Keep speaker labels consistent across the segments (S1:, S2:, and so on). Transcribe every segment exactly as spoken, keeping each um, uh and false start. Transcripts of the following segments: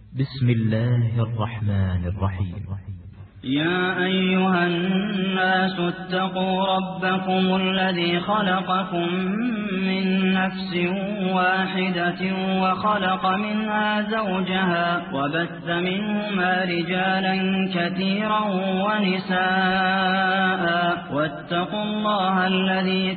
S1: بسم الله الرحمن الرحيم.
S2: يا أيها الناس اتقوا ربكم الذي خلقكم من نفس واحدة وخلق منها زوجها وبث منهما رجالا كثيرا ونساء واتقوا الله الذي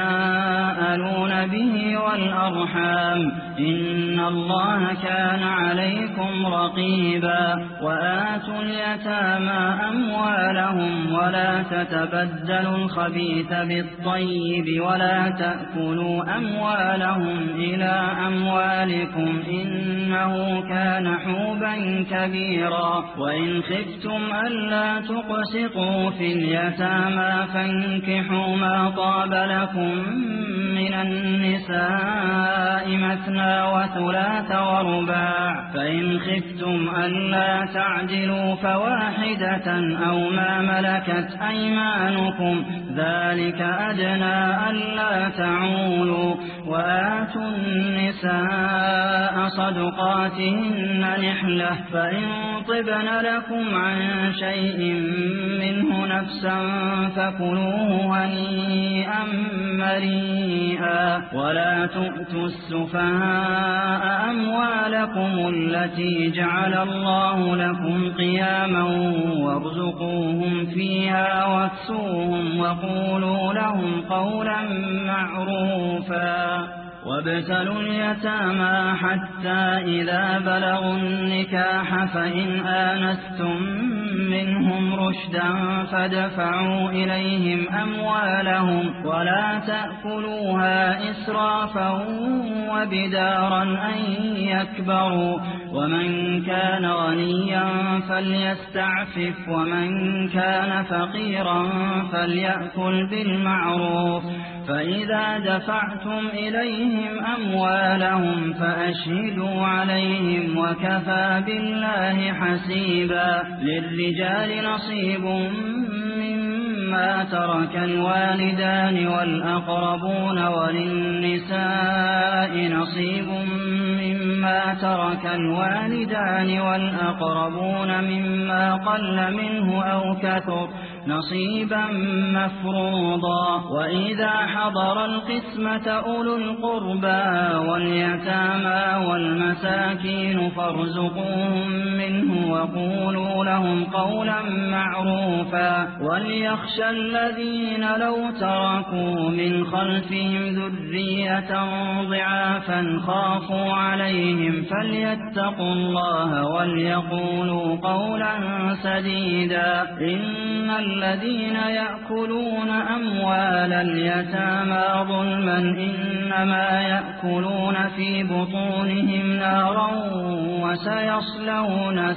S2: تساءلون به والأرحام إن الله كان عليكم رقيبا. وآتوا اليتامى أموالهم ولا تتبدلوا الخبيث بالطيب ولا تأكلوا أموالهم إلى أموالكم إنه كان حوبا كبيرا. وإن خفتم ألا تقسطوا في اليتامى فانكحوا ما طاب لكم من النساء مثنى وثلاث ورباع. فإن خفتم ألا تعدلوا فواحدة أو ما ملكت أيمانكم ذلك أدنى ألا تعولوا. وآتوا النساء صدقاتهن نحلة فإن طبن لكم عن شيء منه نفسا فكلوه هنيئا مريئا. ولا تؤتوا السفهاء أموالكم التي جعل الله لكم قياما وارزقوهم فيها واكسوهم وقولوا لهم قولا معروفا. وابتلوا اليتامى حتى إذا بلغوا النكاح فإن آنستم منهم رشدا فادفعوا إليهم أموالهم ولا تأكلوها إسرافا وبدارا أن يكبروا. ومن كان غنيا فليستعفف ومن كان فقيرا فليأكل بالمعروف. فإذا دفعتم إليهم أموالهم فأشهدوا عليهم وكفى بالله حسيبا. للرجال نصيب مما ترك الوالدان والأقربون وللنساء نصيب مما ترك الوالدان والأقربون مما قل منه أو كثر نصيبا مفروضا. وإذا حضر القسمة أولو القربى واليتامى والمساكين فارزقوهم منه وقولوا لهم قولا معروفا. وليخشى الذين لو تركوا من خلفهم ذرية ضعافا خافوا عليهم فليتقوا الله وليقولوا قولا سديدا. إن الذين يأكلون أموال اليتامى ظلما إنما يأكلون في بطونهم نارا وسيصلون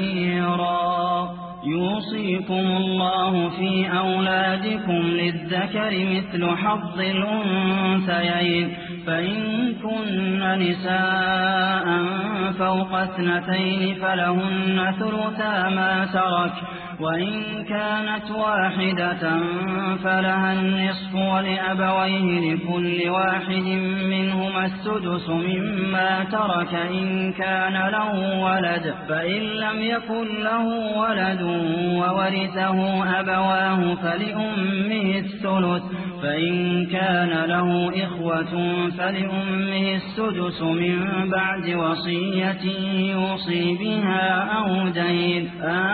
S2: سعيرا. يوصيكم الله في أولادكم للذكر مثل حظ الأنثيين فإن كن نساء فوق اثنتين فلهن ثلثا ما ترك وإن كانت واحدة فلها النصف ولأبويه لكل واحد منهما السدس مما ترك إن كان له ولد. فإن لم يكن له ولد وورثه أبواه فلأمه الثلث فإن كان له إخوة فلأمه السدس من بعد وصية يوصي بها أو دين.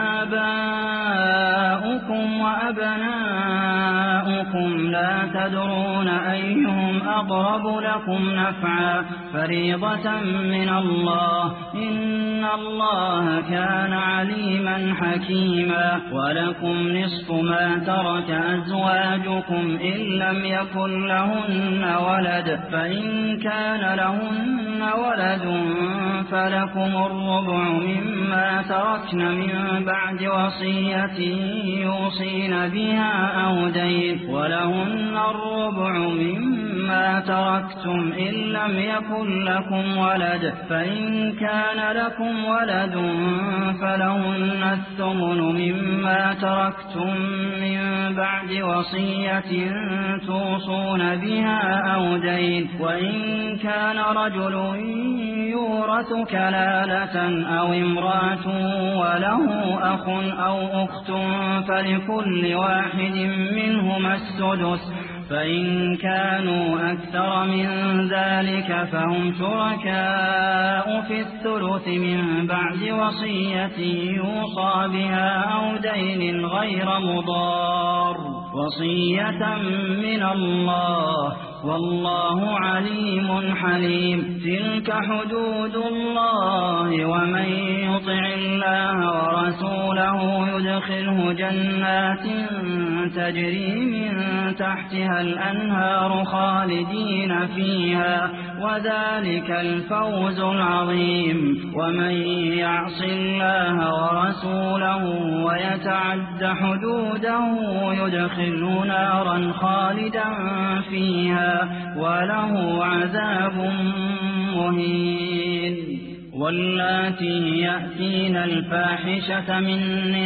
S2: آباؤكم وأبناؤكم لا تدرون أيهم أقرب لكم نفعا فريضة من الله إن الله كان عليما حكيما. ولكم نصف ما ترك أزواجكم إن لم يكن لهن ولد فإن كان لهن ولد فلكم الربع مما تركن من بعد وصية يوصين بها أو دين ولهن الربع مما مما تركتم إن لم يكن لكم ولد فإن كان لكم ولد فلهن الثمن مما تركتم من بعد وصية توصون بها أو دين وإن كان رجل يورث كلالة أو امرأة وله أخ أو أخت فلكل واحد منهما السدس فإن كانوا أكثر من ذلك فهم شركاء في الثلث من بعد وصية يوصى بها أو دين غير مضار وصية من الله والله عليم حليم تلك حدود الله ومن يطع الله ورسوله يدخله جنات تجري من تحتها الأنهار خالدين فيها وذلك الفوز العظيم ومن يعص الله ورسوله ويتعد حدوده يدخله نارا خالدا فيها وله عذاب مهين واللاتي يأتين الفاحشة من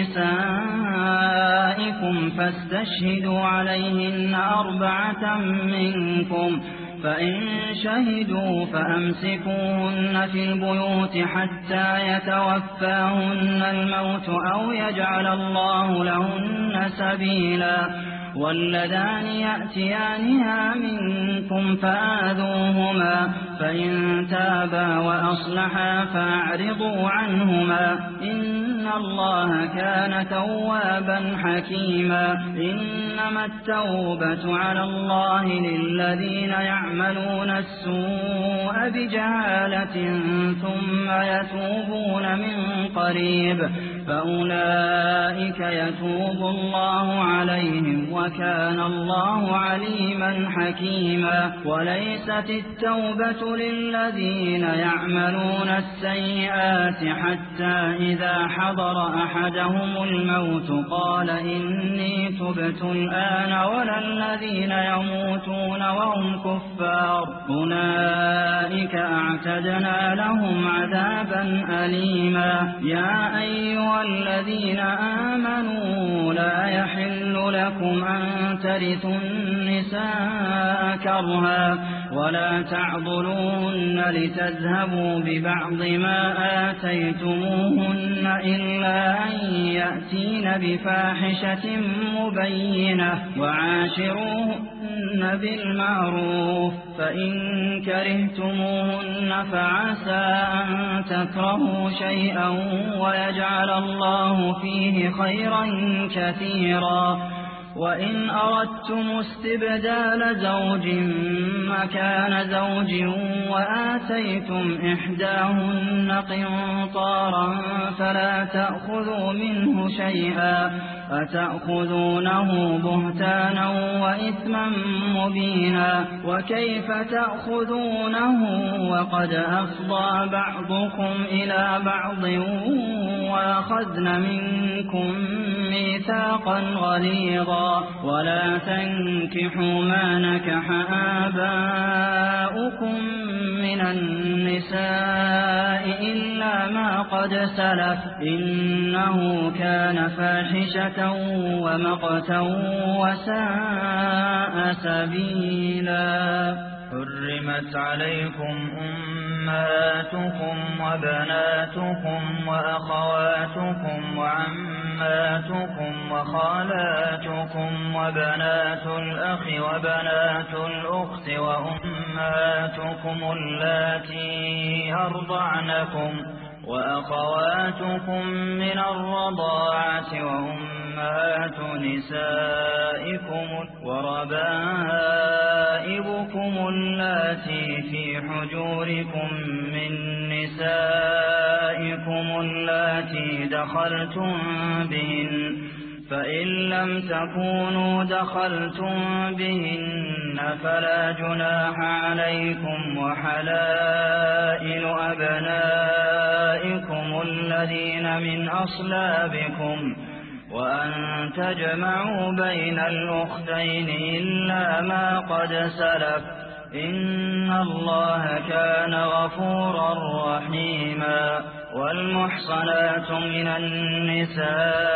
S2: نسائكم فاستشهدوا عليهن أربعة منكم فإن شهدوا فأمسكوهن في البيوت حتى يتوفاهن الموت أو يجعل الله لهن سبيلا واللذان يأتيانها منكم فآذوهما فإن تابا وأصلحا فأعرضوا عنهما إن الله كان توابا حكيما إنما التوبة على الله للذين يعملون السوء بجهالة ثم يتوبون من قريب فأولئك يتوب الله عليهم وكان الله عليما حكيما وليست التوبة للذين يعملون السيئات حتى إذا حضر أحدهم الموت قال إني تبت الآن ولا الذين يموتون وهم كفار أولئك أعتدنا لهم عذابا أليما يا أيها الذين آمنوا لا يحل لكم أن ترثوا النساء كرها ولا تعضلوهن لتذهبوا ببعض ما آتيتموهن إلا أن يأتين بفاحشة مبينة وعاشروهن بالمعروف فإن كرهتموهن فعسى أن تكرهوا شيئا ويجعل الله فيه خيرا كثيرا وإن أردتم استبدال زوج مكان زوج وآتيتم إحداهن قنطارا فلا تأخذوا منه شيئا أتأخذونه بهتانا وإثما مبينا وكيف تأخذونه وقد أفضى بعضكم إلى بعض وأخذن منكم ميثاقا غليظا ولا تنكحوا ما نكح آباؤكم من النساء إلا ما قد سلف إنه كان فاحشة ومقتا وساء سبيلا
S3: حرمت عليكم أمهاتكم وبناتكم وأخواتكم وعماتكم وخالاتكم وبنات الأخ وبنات الأخت وأمهاتكم اللاتي أرضعنكم وأخواتكم من الرضاعة وأمهات نسائكم وربائبكم اللاتي في حجوركم من نسائكم اللاتي دخلتم بهن فإن لم تكونوا دخلتم بهن فلا جناح عليكم وحلائل أبنائكم الذين من أصلابكم وأن تجمعوا بين الأختين إلا ما قد سلف إن الله كان غفورا رحيما. والمحصنات من النساء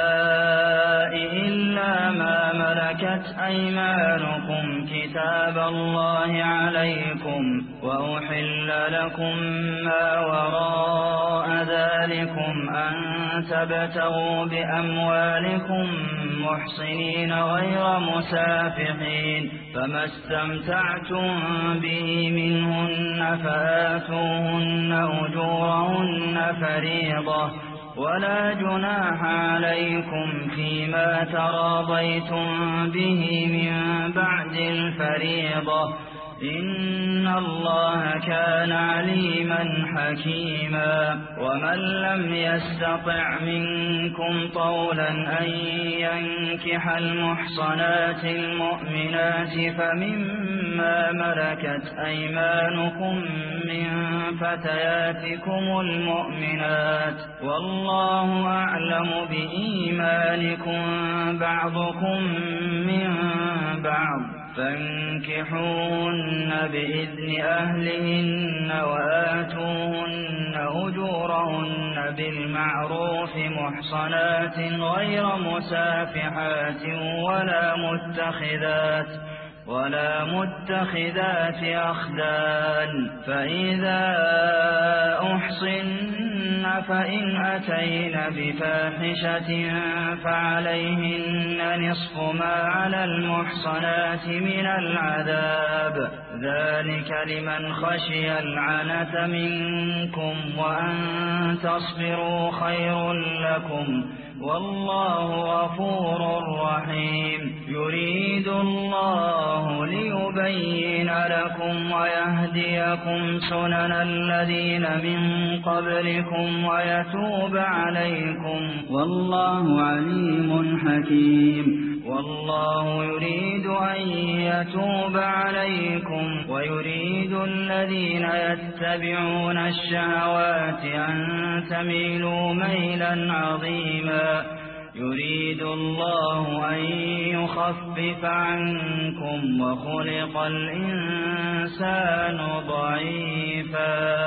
S3: إلا ما ملكت أيمانكم كتاب الله عليكم، وأحل لكم ما وراء ذلكم أن تبتغوا بأموالكم محصنين غير مسافحين، فما استمتعتم به منهن فآتوهن أجورهن فريضة، ولا جناح عليكم فيما تراضيتم به من بعد الفريضة، إن الله كان عليما حكيما. ومن لم يستطع منكم طولا أن ينكح المحصنات المؤمنات فمما ملكت أيمانكم من فتياتكم المؤمنات، والله أعلم بإيمانكم بعضكم من بعض، فانكحوهن بإذن أهلهن وآتوهن أجورهن بالمعروف محصنات غير مسافحات ولا متخذات ولا متخذات أخدان، فإذا أحصن فإن أتين بفاحشة فعليهن نصف ما على المحصنات من العذاب، ذلك لمن خشي العنة منكم، وأن تصبروا خير لكم، والله غفور رحيم. يريد الله ليبين لكم ويهديكم سنن الذين من قبلكم ويتوب عليكم، والله عليم حكيم. والله يريد أن يتوب عليكم ويريد الذين يتبعون الشهوات أن تميلوا ميلا عظيما. يريد الله أن يخفف عنكم وخلق الإنسان ضعيفا.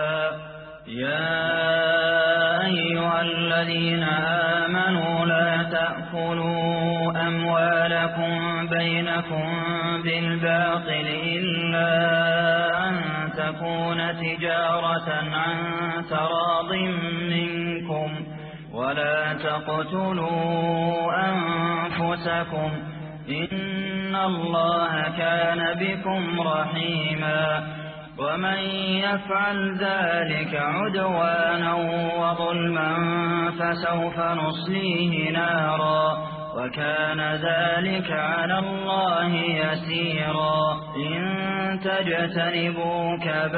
S3: يا أيها الذين آمنوا لا تأكلوا أموالكم بينكم بالباطل إلا أن تكون تجارة عن تراض منكم، ولا تقتلوا أنفسكم إن الله كان بكم رحيما. ومن يفعل ذلك عدوانا وظلما فسوف نصليه نارا، وكان ذلك على الله يسيرا. إن تجتنبوا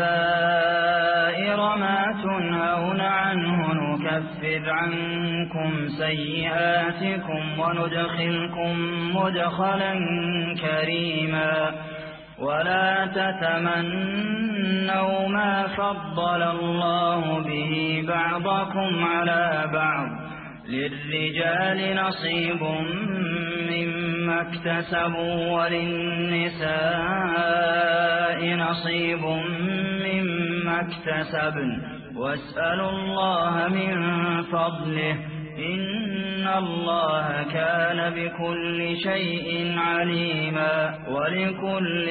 S3: كبائر ما تنهون عنه نكفر عنكم سيئاتكم وندخلكم مدخلا كريما. ولا تتمنوا ما فضل الله به بعضكم على بعض، للرجال نصيب مما اكتسبوا وللنساء نصيب مما اكتسبن، واسألوا الله من فضله إن الله كان بكل شيء عليما. ولكل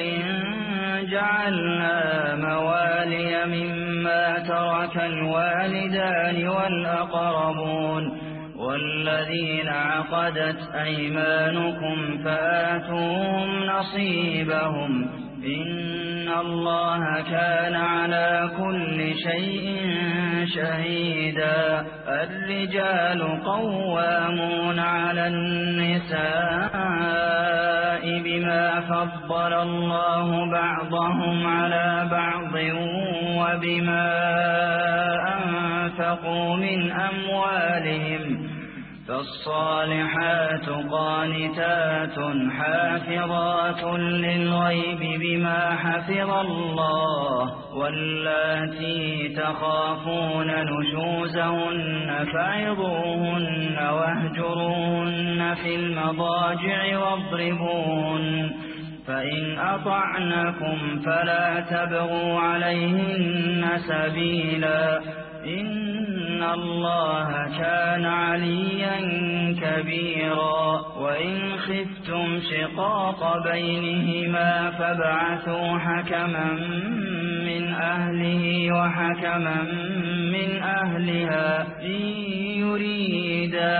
S3: جعلنا موالي مما ترك الوالدان والأقربون والذين عقدت أيمانكم فآتوهم نصيبهم إن الله كان على كل شيء شهيدا. الرجال قوامون على النساء بما فضل الله بعضهم على بعض وبما أنفقوا من أموالهم، فالصالحات قانتات حافظات للغيب بما حفظ الله، واللاتي تخافون نشوزهن فعظوهن واهجروهن في المضاجع واضربوهن
S2: فإن أطعنكم فلا تبغوا عليهن سبيلا إن الله كان عليا كبيرا وإن خفتم شقاق بينهما فابعثوا حكما من أهله وحكما من أهلها إن يريدا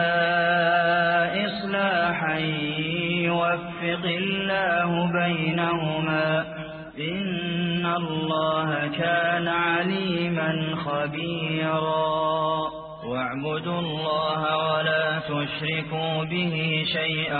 S2: إصلاحا يوفق الله بينهما إن الله كان عليما خبيرا واعبدوا الله ولا تشركوا به شيئا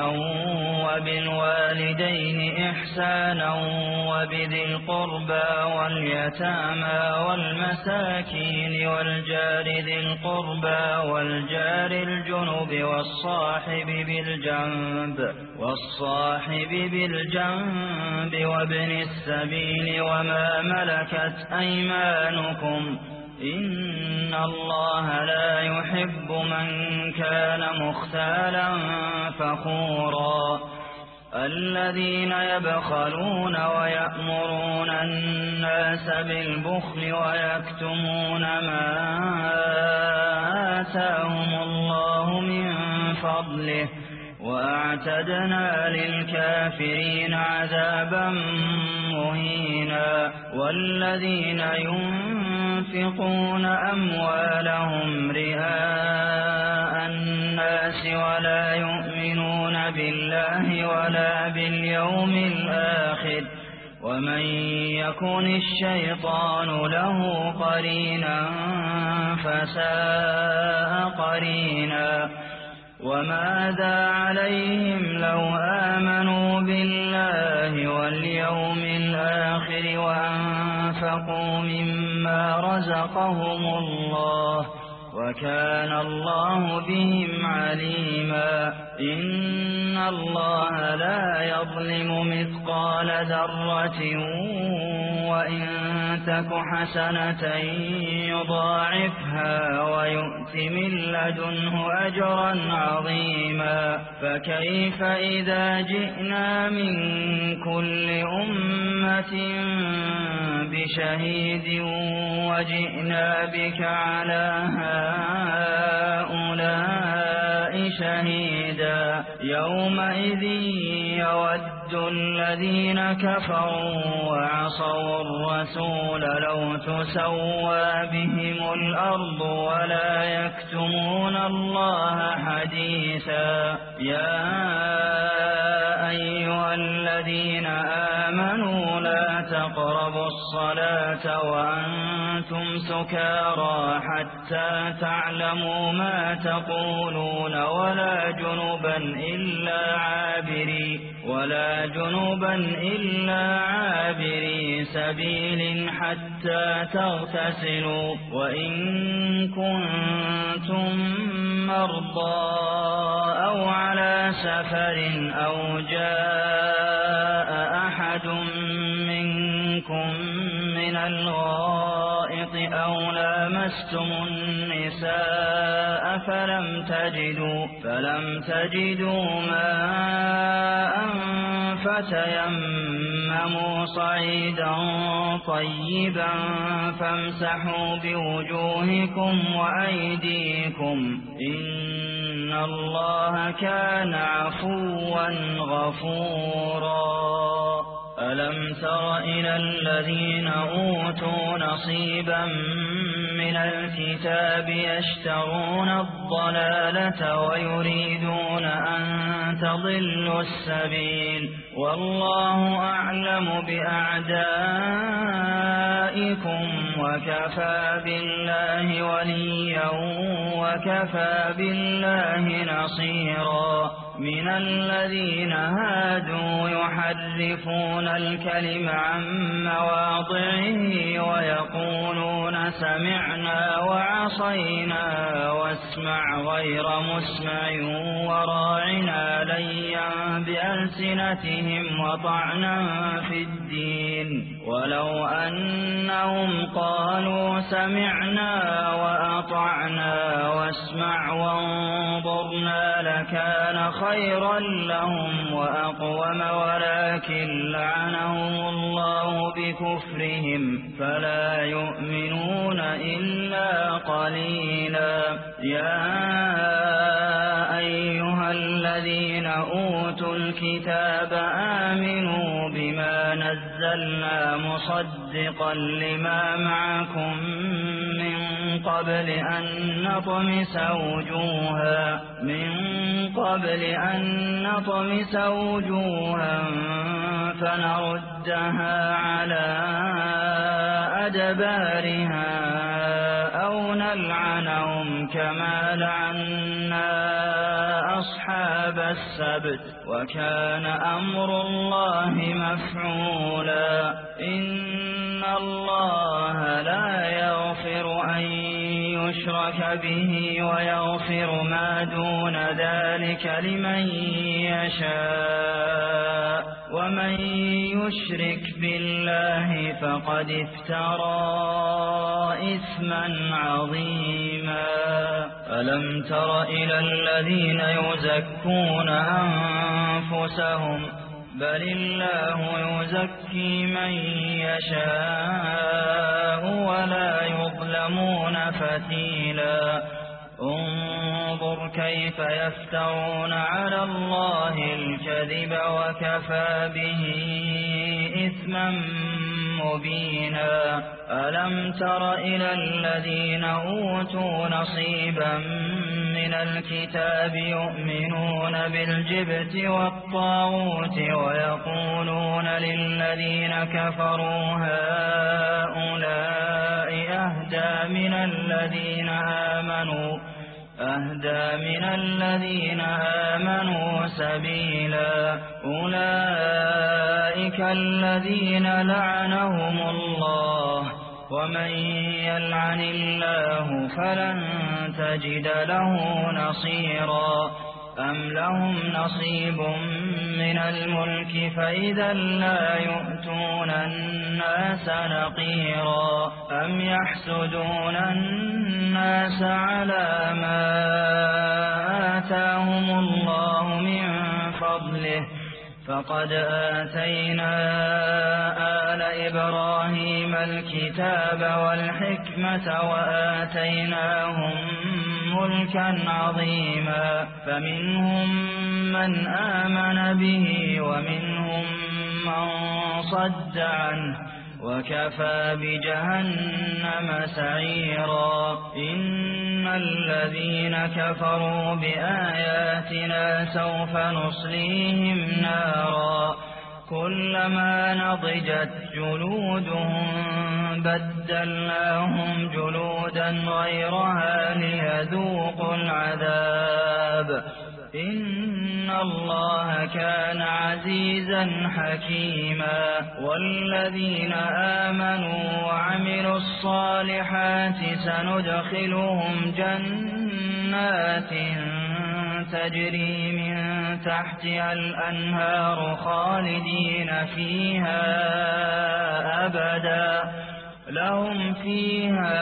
S2: وبالوالدين إحسانا وبذي القربى واليتامى والمساكين والجار ذي القربى والجار الجنب والصاحب بالجنب والصاحب بالجنب وابن السبيل وما ملكت أيمانكم إن الله لا يحب من كان مختالا فخورا الذين يبخلون ويأمرون الناس بالبخل ويكتمون ما آتاهم الله من فضله وأعتدنا للكافرين عذابا مهينا والذين ينفقون أموالهم رئاء الناس ولا يؤمنون بالله ولا باليوم الآخر ومن يكن الشيطان له قرينا فساء قرينا وماذا عليهم لو آمنوا بالله واليوم الآخر وأنفقوا مما رزقهم الله وكان الله بهم عليما إن الله لا يظلم مثقال ذرة وإن تك حسنة يضاعفها ويؤت من لدنه أجرا عظيما فكيف إذا جئنا من كل أمة بشهيد وجئنا بك على هؤلاء شهيدا يومئذ يود الذين كفروا وعصوا الرسول لو تسوى بهم الأرض ولا يكتمون الله حديثا يا أيها الذين آمنوا لا تقربوا الصلاة وأنتم سكارى حتى تعلموا ما تقولون ولا جنبا إلا عابري ولا جنبا إلا عابري سبيل حتى تغتسلوا وإن كنتم مرضى أو على سفر أو جاء أحد منكم من الغائط أو لامستم النساء فلم تجدوا فلم تجدوا ماء فتيمموا صعيدا طيبا فامسحوا بوجوهكم وأيديكم إن الله كان عفوا غفورا ألم تر إلى الذين أوتوا نصيبا من الكتاب يشترون الضلالة ويريدون أن تضلوا السبيل والله أعلم بأعدائكم وكفى بالله وليا وكفى بالله نصيرا من الذين هادوا يحرفون الكلم عن مواضعه ويقولون سمعنا سمعنا وعصينا واسمع غير مسمع وراعنا ليا بألسنتهم وطعنا في الدين ولو أنهم قالوا سمعنا وأطعنا واسمع وانظرنا لكان خيرا لهم وأقوم ولكن لعنهم الله بكفرهم فلا يؤمنون إلا قليلا. يا أيها الذين أوتوا الكتاب آمنوا بما نزلنا مصدقا لما معكم من قبل أن نطمس وجوها من قبل أن نطمس وجوها فنردها على أدبارها أو نلعنهم كما لعنا أصحاب السبت وكان أمر الله مفعولا. إن الله لا يغفر أن يشرك به ويغفر ما دون ذلك لمن يشاء ومن يشرك بالله فقد افترى إثما عظيما. ألم تر إلى الذين يزكون أنفسهم بل الله يزكي من يشاء ولا يظلمون فتيلا. انظر كيف يفترون على الله الكذب وكفى به إثما مبينا. ألم تر إلى الذين أوتوا نصيبا من الكتاب يؤمنون بالجبت والطاغوت ويقولون للذين كفروا هؤلاء أهدى من الذين آمنوا أهدى من الذين آمنوا سبيلا. أولئك الذين لعنهم الله ومن يلعن الله فلن تجد له نصيرا. أم لهم نصيب من الملك فإذا لا يؤتون الناس نقيرا. أم يحسدون الناس على ما آتاهم الله من فضله فقد آتينا آل إبراهيم الكتاب والحكمة وآتيناهم ملكا عظيما. فمنهم من آمن به ومنهم من صد عنه وكفى بجهنم سعيرا. إن الذين كفروا بآياتنا سوف نصليهم نارا كلما نضجت جلودهم بدلناهم جلودا غيرها ليذوقوا العذاب. إن الله كان عزيزا حكيما. والذين آمنوا وعملوا الصالحات سندخلهم جنات تجري من تحتها الأنهار خالدين فيها أبدا لهم فيها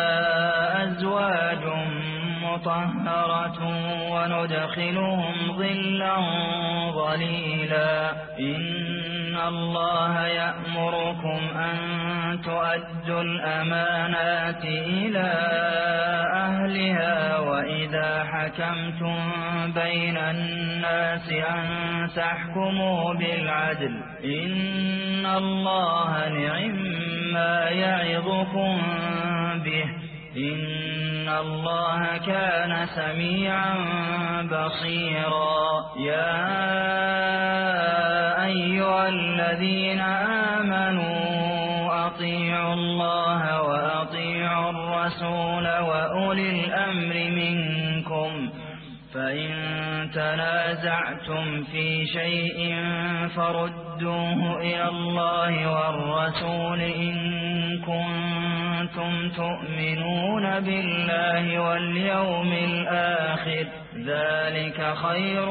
S2: أزواج مطهرة وندخلهم ظلا ظليلا. إن الله يأمركم أن تؤدوا الأمانات إلى أهلها وإذا حكمتم بين الناس أن تحكموا بالعدل. إن الله نعما يعظكم به. إن الله كان سميعا بصيرا. يا أيها الذين آمنوا أطيعوا الله وأطيعوا الرسول وأولي الأمر منكم فإن تنازعتم في شيء فردوه إلى الله والرسول إن كنتم تؤمنون بالله واليوم الآخر ذلك خير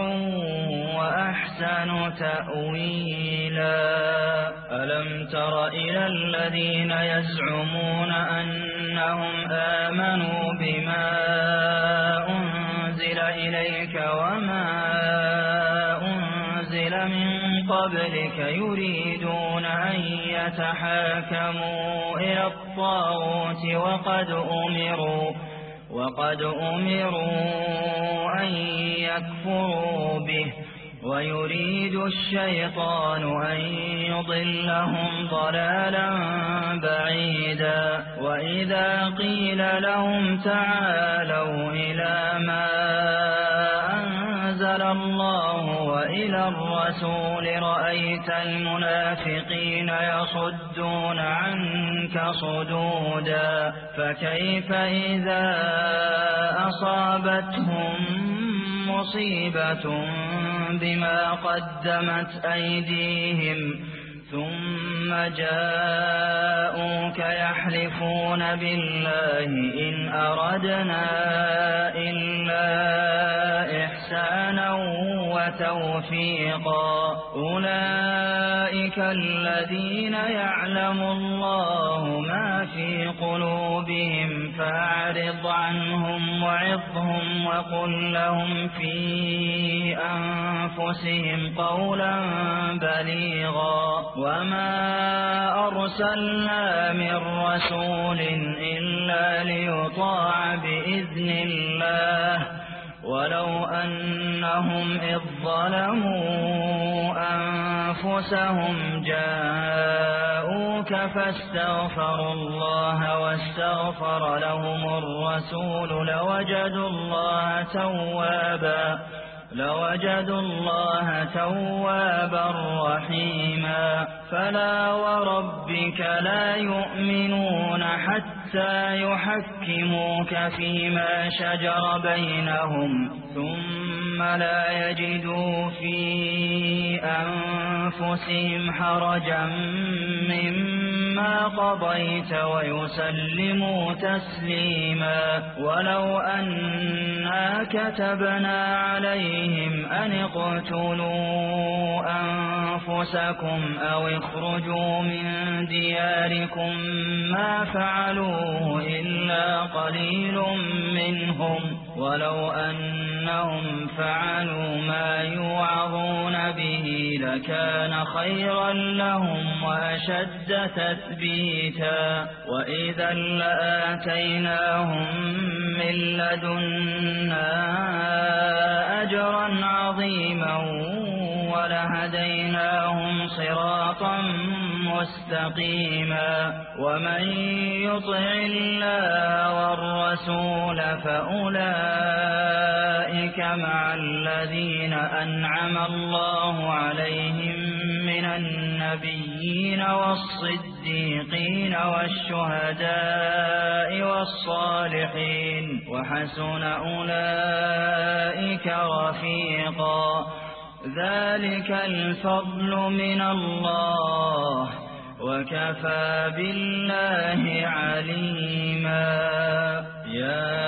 S2: وأحسن تأويلا. ألم تر إلى الذين يزعمون أنهم آمنوا بما أنزل إليك وما أنزل من قبلك يريدون أن يتحاكموا إلى الطاغوت وقد أمروا وقد أمروا أن يكفروا به ويريد الشيطان أن يضلهم ضلالا بعيدا. وإذا قيل لهم تعالوا إلى ما أنزل الله وإلى الرسول رأيت المنافقين يصدون عنك صدودا. فكيف إذا أصابتهم مصيبة بما قدمت أيديهم ثم جاءوك يحلفون بالله إن أردنا إلا إحسانا وتوفيقا أولئك الذين يعلم الله ما في قلوبهم فأعرض عنهم وعظهم وقل لهم في أنفسهم قولا بليغا. وما أرسلنا من رسول إلا ليطاع بإذن الله ولو أنهم إذ ظلموا أنفسهم جاءوك فاستغفروا الله واستغفر لهم الرسول لوجدوا الله توابا لوجدوا الله توابا رحيما. فلا وربك لا يؤمنون حتى يحكموك فيما شجر بينهم ثم لا يجدوا في أنفسهم حرجا مما قضيت ويسلموا تسليما. ولو أنا كتبنا عليهم أن اقتلوا أنفسكم أو اخرجوا من دياركم ما فعلوه إلا قليل منهم ولو أنهم فعلوا ما يوعظون به لكان خيرا لهم وأشد تثبيتا. وإذا لآتيناهم من لدنا أجرا عظيما ولهديناهم صراطا مستقيما. ومن يطع الله والرسول فأولئك مع الذين أنعم الله عليهم من النبيين والصديقين والشهداء والصالحين وحسن أولئك رفيقا. ذلك الفضل من الله وكفى بالله عليما. يا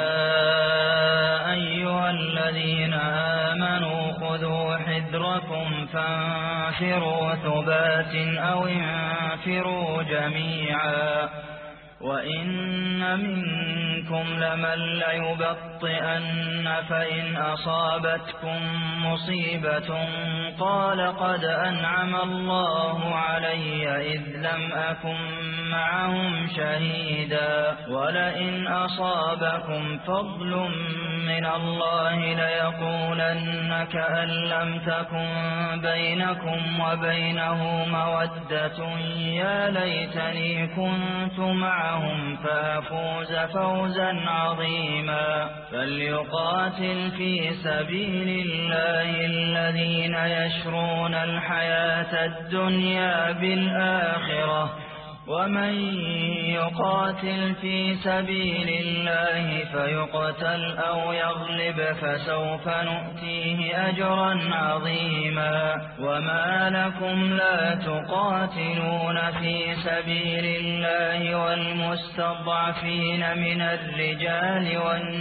S2: أيها الذين آمنوا خذوا حذركم فانفروا ثبات أو انفروا جميعا. وإن منكم لمن ليبطئن فإن أصابتكم مصيبة قال قد أنعم الله علي إذ لم أكن معهم شهيدا. ولئن أصابكم فضل من الله ليقولن كأن لم تكن بينكم وبينه مودة يا ليتني كنت معهم فافوز فوزا عظيما. فليقاتل في سبيل الله الذين يشرون الحياة الدنيا بالآخرة
S3: ومن يقاتل في سبيل الله فيقتل أو يغلب فسوف نؤتيه أجرا عظيما وما لكم لا تقاتلون في سبيل الله والمستضعفين من الرجال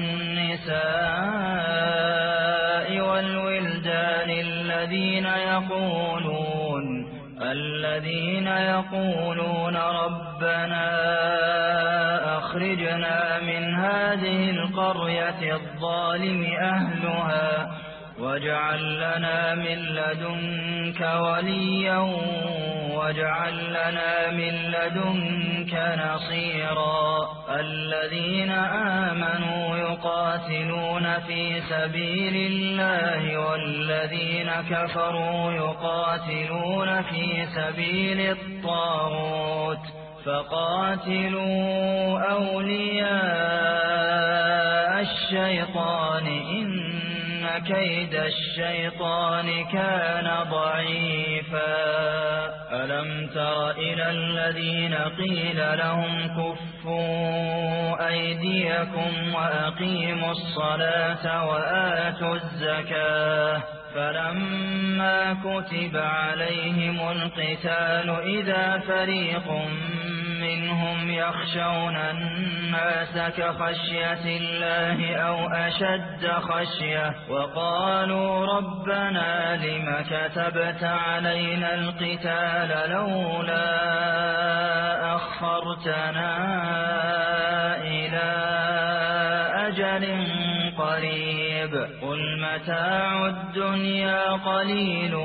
S3: والنساء والولدان الذين يقولون الذين يقولون ربنا أخرجنا من هذه القرية الظالم أهلها واجعل لنا من لدنك وليا واجعل لنا من لدنك نصيرا الذين آمنوا يقاتلون في سبيل الله والذين كفروا يقاتلون في سبيل الطاغوت فقاتلوا أولياء الشيطان إن كيد الشيطان كان ضعيفا ألم تر إلى الذين قيل لهم كفوا أيديكم وأقيموا الصلاة وآتوا الزكاة فلما كتب عليهم القتال إذا فريق منهم يخشون الناس كخشية الله أو أشد خشية وقالوا ربنا لم كتبت علينا القتال لولا أخرتنا إلى أجل قريب قل متاع الدنيا قليل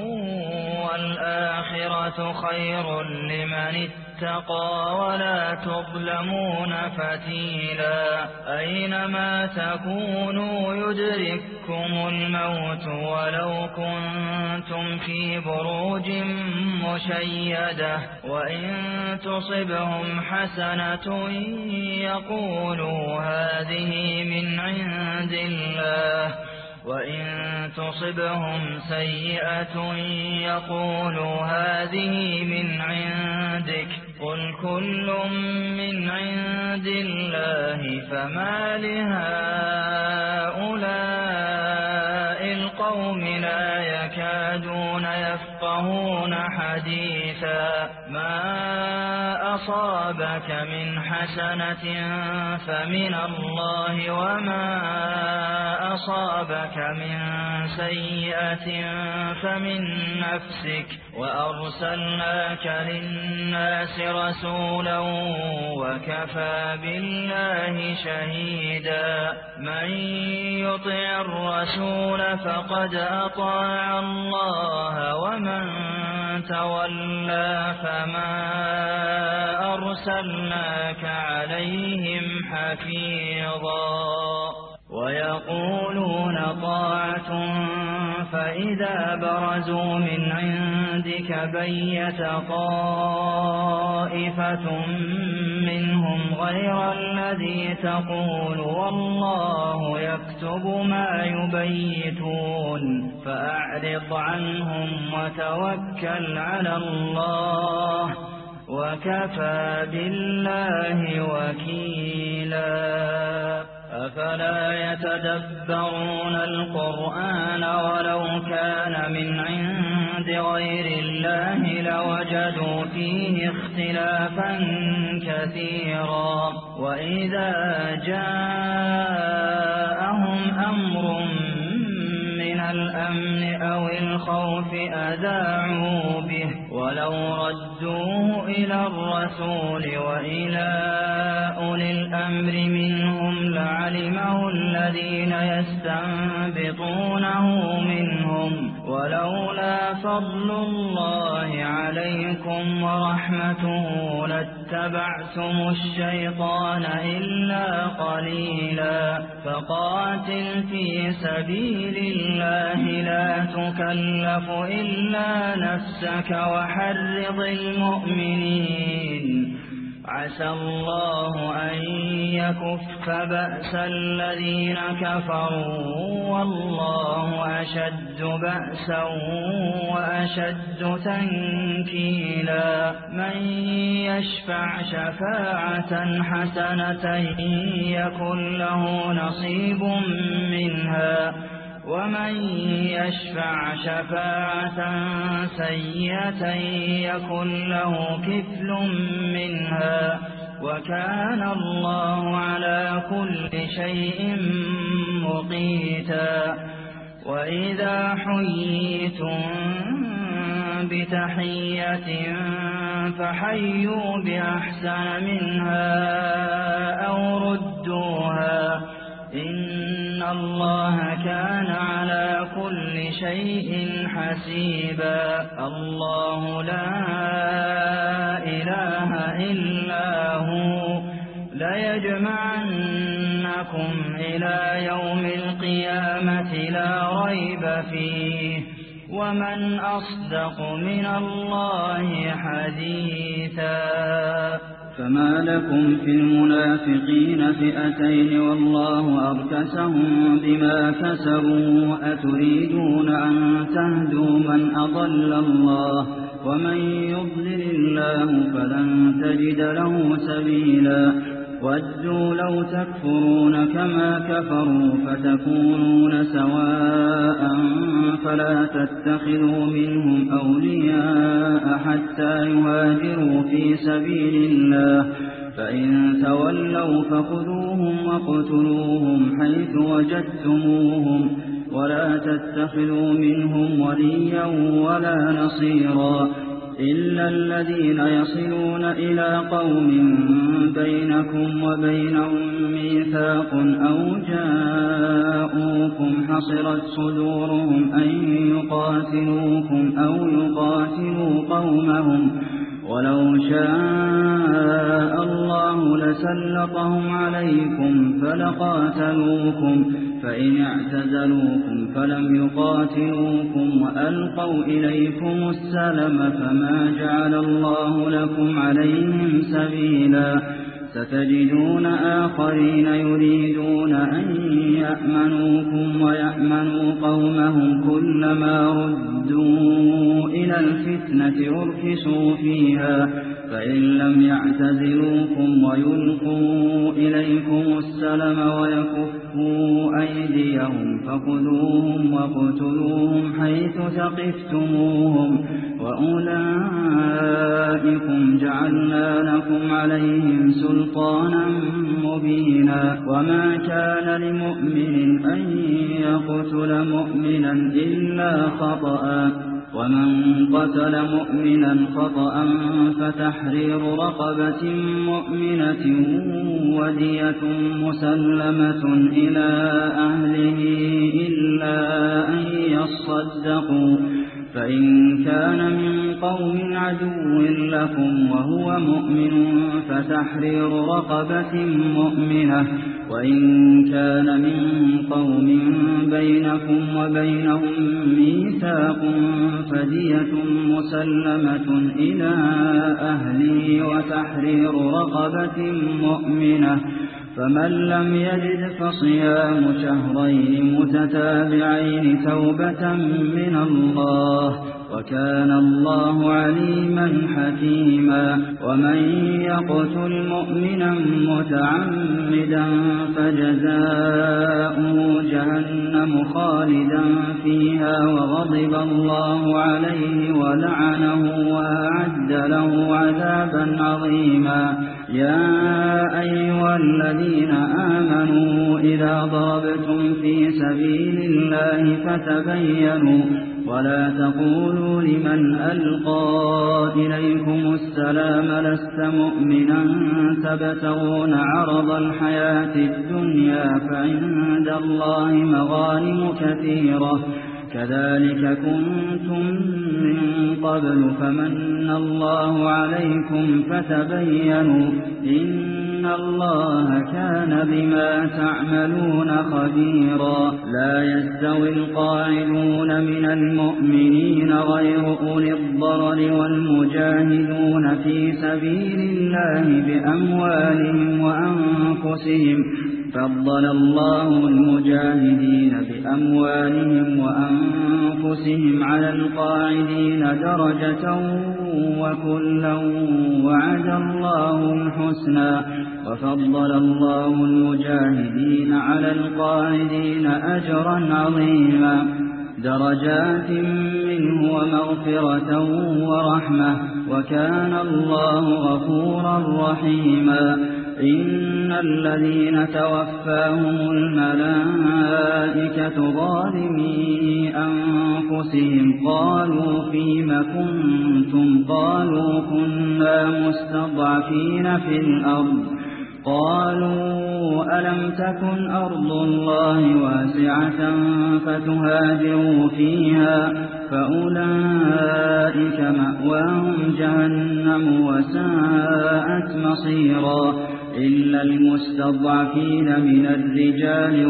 S3: والآخرة خير لمن اتقى ولا تظلمون فتيلا أينما تكونوا يدرككم الموت ولو كنتم في بروج مشيدة وإن تصبهم حسنة يقولوا هذه من عند الله وإن تصبهم سيئة يقولوا هذه من عندك قل كل من عند الله فما لهؤلاء القوم لا يكادون يفقهون حديثا ما أصابك من حسنة فمن الله وما أصابك من سيئة فمن نفسك وأرسلناك للناس رسولا وكفى بالله شهيدا من يطع الرسول فقد أطاع الله ومن تولى فما أرسلناك عليهم حفيظا ويقولون طاعة فإذا برزوا من عندك بيت طائفة منهم غير الذي تقول والله يكتب ما يبيتون فأعرض عنهم وتوكل على الله وكفى بالله وكيلا أفلا يتدبرون القرآن ولو كان من عند غير الله لوجدوا فيه اختلافا كثيرا وإذا جاءهم أمر من الأمن أو الخوف أذاعوا به ولو ردوه إلى الرسول وإلى أولي الأمر منهم لعلمه الذين يستنبطونه منهم ولولا فضل الله عليكم ورحمته لاتبعتم الشيطان إلا قليلا فقاتل في سبيل الله لا تكلف إلا نفسك وحرض المؤمنين عسى الله أن يكف بأس الذين كفروا والله أشد بأسا وأشد تنكيلا من يشفع شفاعة حسنة يكن له نصيب منها ومن يشفع شفاعة سيئة يكن له كفل منها وكان الله على كل شيء مقيتا وإذا حييتم بتحية فحيوا بأحسن منها أو ردوها إن الله كان على كل شيء حسيبا الله لا إله إلا هو ليجمعنكم إلى يوم القيامة لا ريب فيه ومن أصدق من الله حديثا
S4: فما لكم في المنافقين فئتين والله أركسهم بما كسبوا أتريدون أن تهدوا من أضل الله ومن يضلل الله فلن تجد له سبيلا ودوا لو تكفرون كما كفروا فتكونون سواء فلا تتخذوا منهم أولياء حتى يهاجروا في سبيل الله فإن تولوا فخذوهم واقتلوهم حيث وجدتموهم ولا تتخذوا منهم وليا ولا نصيرا إلا الذين يصلون إلى قوم بينكم وبينهم ميثاق أو جاءوكم حصرت صدورهم أن يقاتلوكم أو يقاتلوا قومهم ولو شاء الله لسلطهم عليكم فلقاتلوكم فإن اعتزلوكم فلم يقاتلوكم وألقوا إليكم السلم فما جعل الله لكم عليهم سبيلا ستجدون آخرين يريدون أن يأمنوكم ويأمنوا قومهم كلما ردوا إلى الفتنة أركسوا فيها فإن لم يعتزلوكم ويلقوا إليكم السلم ويكفوا أيديهم فخذوهم واقتلوهم حيث ثقفتموهم وأولئكم جعلنا لكم عليهم سلطانا مبينا وما كان لمؤمن أن يقتل مؤمنا إلا خطأ ومن قتل مؤمنا خطأ فتحرير رقبة مؤمنة ودية مسلمة إلى أهله إلا أن يصدقوا فإن كان من قوم عدو لكم وهو مؤمن فتحرير رقبة مؤمنة وإن كان من قوم بينكم وبينهم ميثاق فدية مسلمة إلى أهله وتحرير رقبة مؤمنة فمن لم يجد فصيام شهرين متتابعين توبة من الله وكان الله عليما حكيما ومن يقتل مؤمنا متعمدا فجزاؤه جهنم خالدا فيها وغضب الله عليه ولعنه وأعد له عذابا عظيما يا أيها الذين آمنوا إذا ضربتم في سبيل الله فتبينوا ولا تقولوا لمن ألقى إليكم السلام لست مؤمنا تبتغون عرض الحياة الدنيا فعند الله مغانم كثيرة كذلك كنتم من قبل فمن الله عليكم فتبينوا إن إن الله كان بما تعملون خبيرا لا يستوي القاعدون من المؤمنين غير أولي الضرر والمجاهدون في سبيل الله بأموالهم وأنفسهم فضل الله المجاهدين بأموالهم وأنفسهم على القاعدين درجة وكلا وعد الله الحسنى وفضل الله المجاهدين على القاعدين أجرا عظيما درجات منه ومغفرة ورحمة وكان الله غفورا رحيما إن الذين توفاهم الملائكة ظالمي أنفسهم قالوا فيم كنتم قالوا كنا مستضعفين في الأرض قالوا ألم تكن أرض الله واسعة فتهاجروا فيها فأولئك مأواهم جهنم وساءت مصيرا إلا المستضعفين من الرجال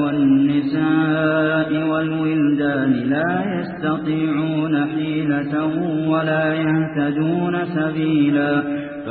S4: والنساء والولدان لا يستطيعون حيلة ولا يهتدون سبيلا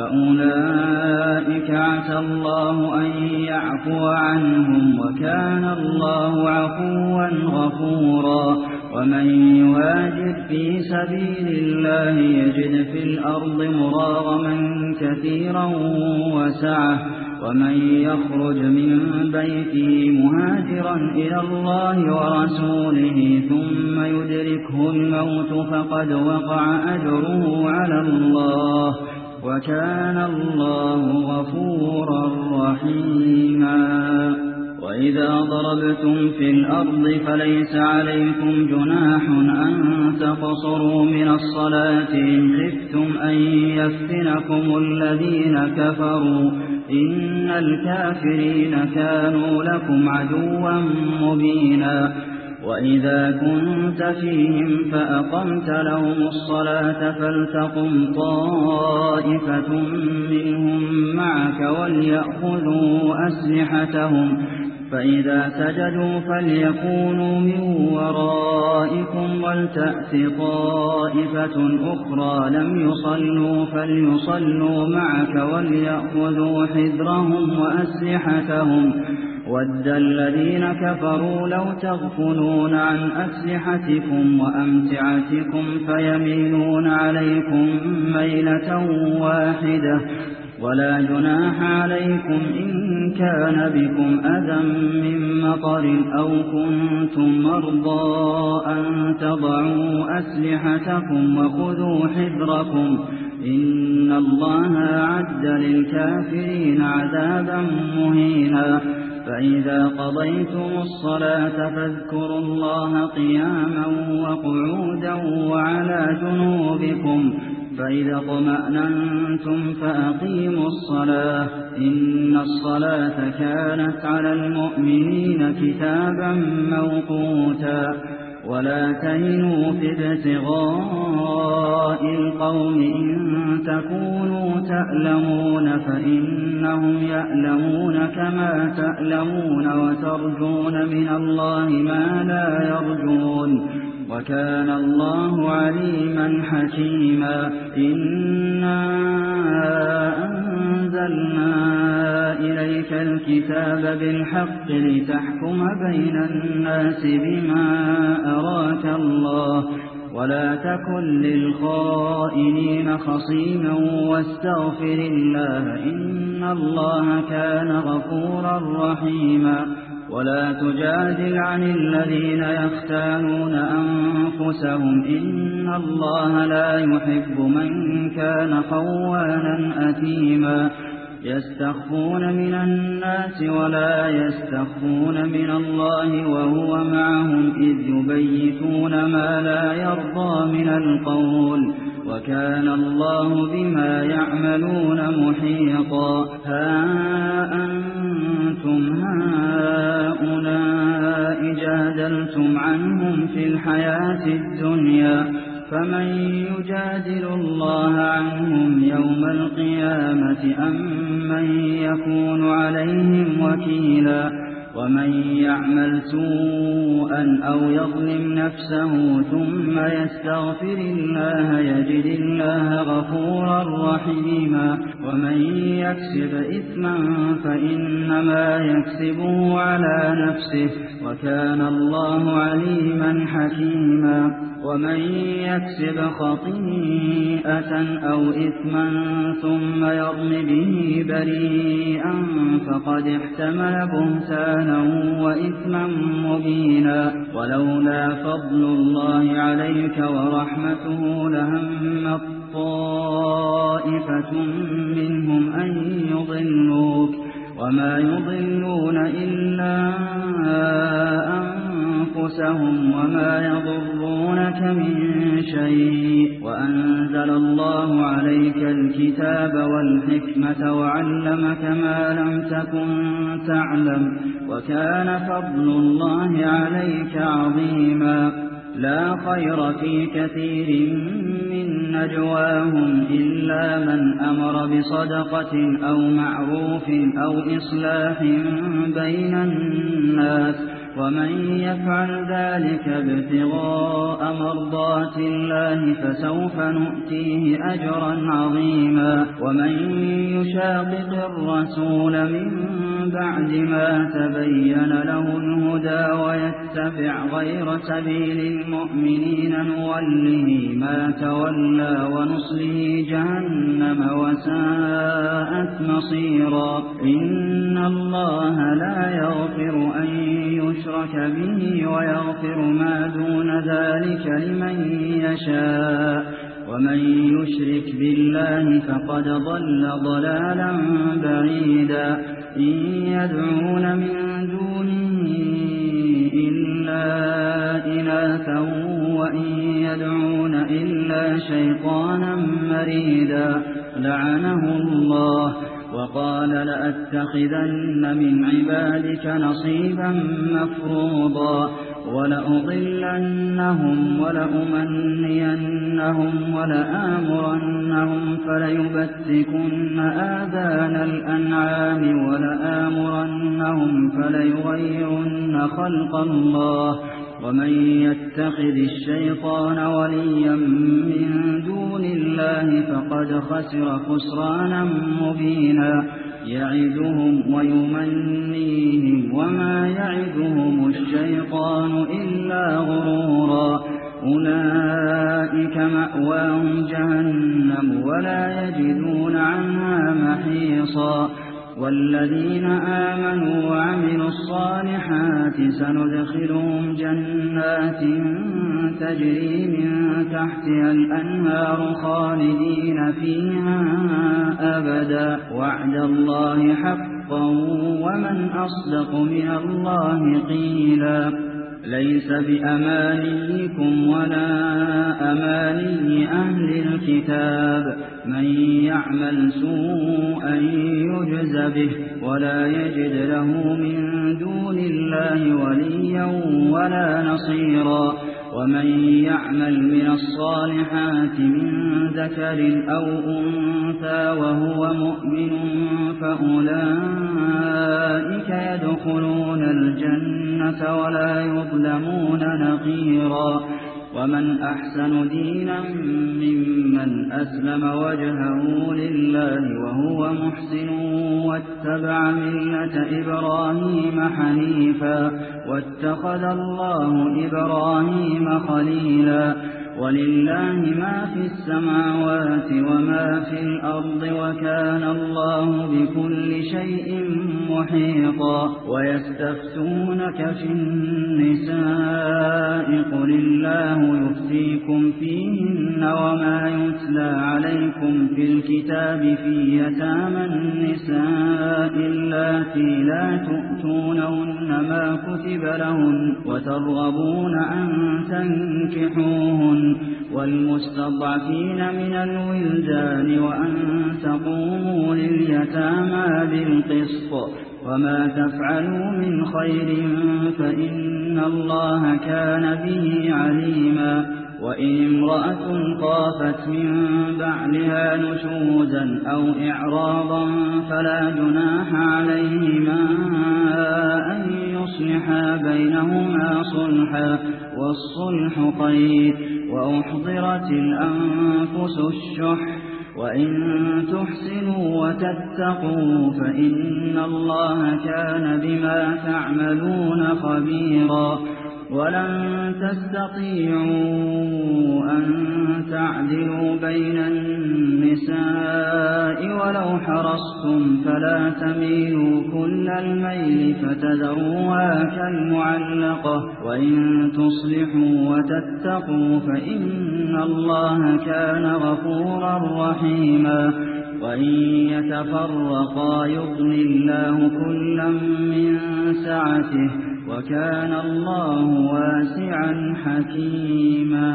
S4: فأولئك عسى الله أن يعفو عنهم وكان الله عفوا غفورا ومن يهاجر في سبيل الله يجد في الأرض مراغما كثيرا وسعة ومن يخرج من بيته مهاجرا إلى الله ورسوله ثم يدركه الموت فقد وقع أجره على الله وكان الله غفورا رحيما وإذا ضربتم في الأرض فليس عليكم جناح أن تقصروا من الصلاة إن خفتم أن يفتنكم الذين كفروا إن الكافرين كانوا لكم عدوا مبينا وإذا كنت فيهم فأقمت لهم الصلاة فلتقم طائفة منهم معك وليأخذوا أسلحتهم فإذا سجدوا فليكونوا من ورائكم ولتأت طائفة أخرى لم يصلوا فليصلوا معك وليأخذوا حذرهم وأسلحتهم ود الذين كفروا لو تغفلون عن أسلحتكم وأمتعتكم فيميلون عليكم ميلة واحدة ولا جناح عليكم إن كان بكم أذى من مطر أو كنتم مرضى أن تضعوا أسلحتكم وخذوا حذركم إن الله أعد للكافرين عذابا مهينا فإذا قضيتم الصلاة فاذكروا الله قياما وقعودا وعلى جنوبكم فإذا اطمأننتم فأقيموا الصلاة إن الصلاة كانت على المؤمنين كتابا موقوتا ولا تهنوا في ابتغاء القوم إن تكونوا تألمون فإنهم يألمون كما تألمون وترجون من الله ما لا يرجون وكان الله عليما حكيما إنا أنزلنا إليك الكتاب بالحق لتحكم بين الناس بما أراك الله ولا تكن للخائنين خصيما واستغفر الله إن الله كان غفورا رحيما ولا تجادل عن الذين يختانون أنفسهم إن الله لا يحب من كان خوانا أثيما يستخفون من الناس ولا يستخفون من الله وهو معهم إذ يبيتون ما لا يرضى من القول وكان الله بما يعملون محيطا ها أنتم هؤلاء جادلتم عنهم في الحياة الدنيا فمن يجادل الله عنهم يوم القيامة أم من يكون عليهم وكيلا ومن يعمل سوءا أو يظلم نفسه ثم يستغفر الله يجد الله غفورا رحيما ومن يكسب إثما فإنما يكسبه على نفسه وكان الله عليما حكيما ومن يكسب خطيئة أو إثما ثم يرم به بريئا فقد احتمل بهتانا وإثما مبينا ولولا فضل الله عليك ورحمته لهم طائفة منهم أن يضلوك وما يضلون إلا أنفسهم وما يضرونك من شيء وأنزل الله عليك الكتاب والحكمة وعلمك ما لم تكن تعلم وكان فضل الله عليك عظيما لا خير في كثير من نجواهم إلا من أمر بصدقة أو معروف أو إصلاح بين الناس ومن يفعل ذلك ابتغاء مرضات الله فسوف نؤتيه أجرا عظيما ومن يشاقق الرسول من بعد ما تبين له الهدى ويتبع غير سبيل المؤمنين نوله ما تولى ونصله جهنم وساءت مصيرا إن الله لا يغفر أن يشرك به ويغفر ما دون ذلك لمن يشاء ومن يشرك بالله فقد ضل ضلالا بعيدا إن يدعون من دونه إلا إناثا وإن يدعون إلا شيطانا مريدا لعنه الله وقال لأتخذن من عبادك نصيبا مفروضا ولأضلنهم ولأمنينهم ولآمرنهم فليبتكن آذان الأنعام ولآمرنهم فليغيرن خلق الله ومن يتخذ الشيطان وليا من دون الله فقد خسر خسرانا مبينا يعدهم ويمنيهم وما يعدهم الشيطان إلا غرورا أولئك مأواهم جهنم ولا يجدون عنها محيصا والذين آمنوا وعملوا الصالحات سندخلهم جنات تجري من تحتها الأنهار خالدين فيها أبدا وعد الله حقا ومن أصدق من الله قيلا ليس بأمانيكم ولا أماني أهل الكتاب من يعمل سوءا يجز به ولا يجد له من دون الله وليا ولا نصيرا ومن يعمل من الصالحات من ذكر أو أنثى وهو مؤمن فأولئك يدخلون الجنة ولا يظلمون نقيرا ومن أحسن دينا ممن أسلم وجهه لله وهو محسن واتبع ملة إبراهيم حنيفا واتخذ الله إبراهيم خليلا ولله ما في السماوات وما في الأرض وكان الله بكل شيء محيطا ويستفتونك في النساء قل الله يفتيكم فيهن وما يتلى عليكم في الكتاب في يتامى النساء اللاتي لا تؤتونهن ما كتب لهن وترغبون أن تنكحوهن والمستضعفين من الولدان وأن تقوموا لليتامى بالقسط وما تفعلوا من خير فإن الله كان به عليما وإن امرأة خافت من بعلها نشوزا أو إعراضا فلا جناح عليهما أن يصلحا بينهما صلحا والصلح خير وأحضرت الأنفس الشح وإن تحسنوا وتتقوا فإن الله كان بما تعملون خبيرا ولن تستطيعوا أن تعدلوا بين النساء ولو حرصتم فلا تميلوا كل الميل فتذروها كالمعلقة وإن تصلحوا وتتقوا فإن الله كان غفورا رحيما وإن يتفرقا يغن الله كلا من سعته وكان الله واسعا حكيما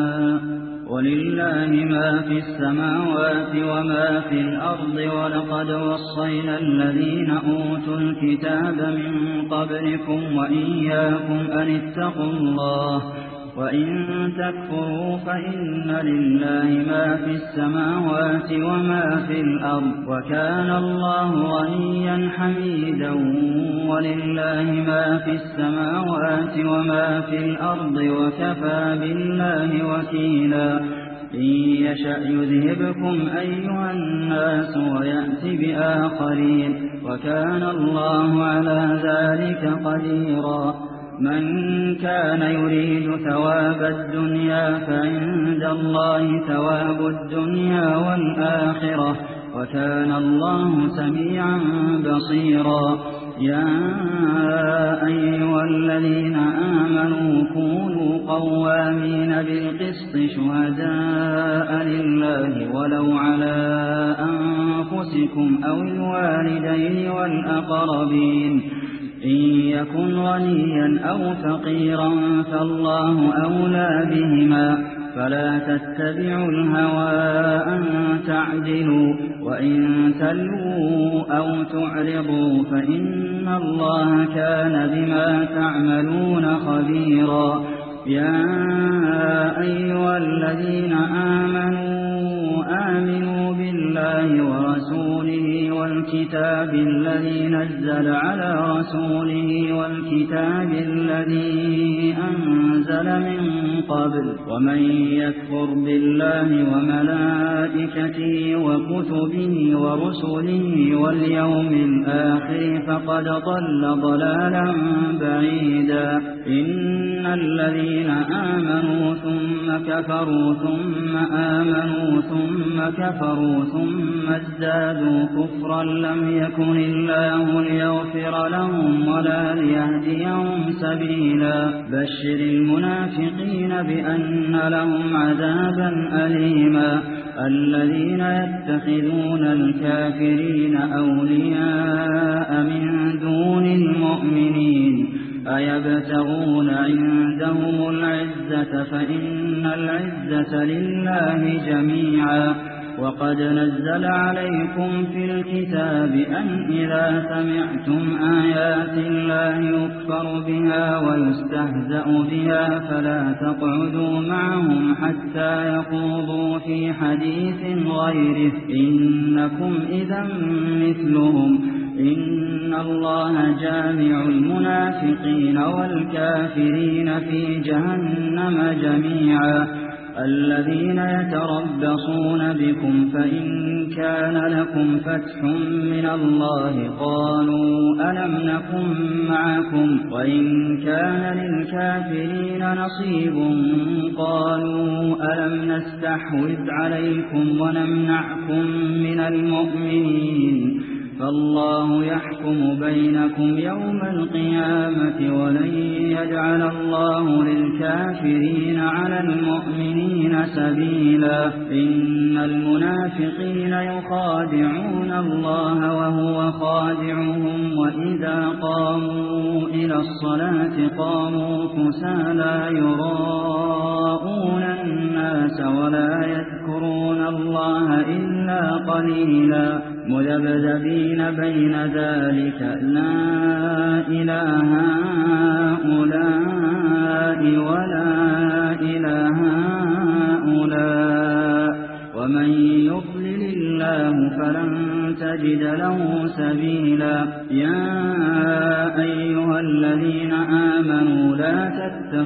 S4: ولله ما في السماوات وما في الأرض ولقد وصينا الذين أوتوا الكتاب من قبلكم وإياكم أن اتقوا الله وإن تكفروا فإن لله ما في السماوات وما في الأرض وكان الله غنيا حميدا ولله ما في السماوات وما في الأرض وكفى بالله وكيلا إن يشأ يذهبكم أيها الناس ويأتي بآخرين وكان الله على ذلك قديرا من كان يريد ثواب الدنيا فعند الله ثواب الدنيا والآخرة وكان الله سميعا بصيرا يا أيها الذين آمنوا كونوا قوامين بالقسط شهداء لله ولو على أنفسكم أو الوالدين والأقربين إن يكن غنيا أو فقيرا فالله أولى بهما فلا تتبعوا الهوى أن تعدلوا وإن تلووا أو تعرضوا فإن الله كان بما تعملون خبيرا يا أيها الذين آمنوا آمنوا بالله ورسوله والكتاب الذي نزل على رسوله والكتاب الذي أنزل من قبل ومن يكفر بالله وملائكته وكتبه ورسله واليوم الآخر فقد ضل ضلالا بعيدا إن الذين آمنوا ثم كفروا ثم آمنوا ثم كفروا ثم ازدادوا كفرا لم يكن الله ليغفر لهم ولا ليهديهم سبيلا بشر المنافقين بأن لهم عذابا أليما الذين يتخذون الكافرين أولياء من دون المؤمنين أيبتغون عندهم العزة فإن العزة لله جميعا وقد نزل عليكم في الكتاب أن إذا سمعتم آيات الله يكفر بها ويستهزأ بها فلا تقعدوا معهم حتى يخوضوا في حديث غيره إنكم إذا مثلهم إن الله جامع المنافقين والكافرين في جهنم جميعا الذين يتربصون بكم فإن كان لكم فتح من الله قالوا ألم نكن معكم وإن كان للكافرين نصيب قالوا ألم نستحوذ عليكم ونمنعكم من المؤمنين فالله يحكم بينكم يوم القيامة ولن يجعل الله للكافرين على المؤمنين سبيلا إن المنافقين يخادعون الله وهو خادعهم وإذا قاموا إلى الصلاة قاموا كسالى يراءون الناس ولا يذكرون الله إلا قليلا مذبذبين بين ذلك لا إله هؤلاء ولا إله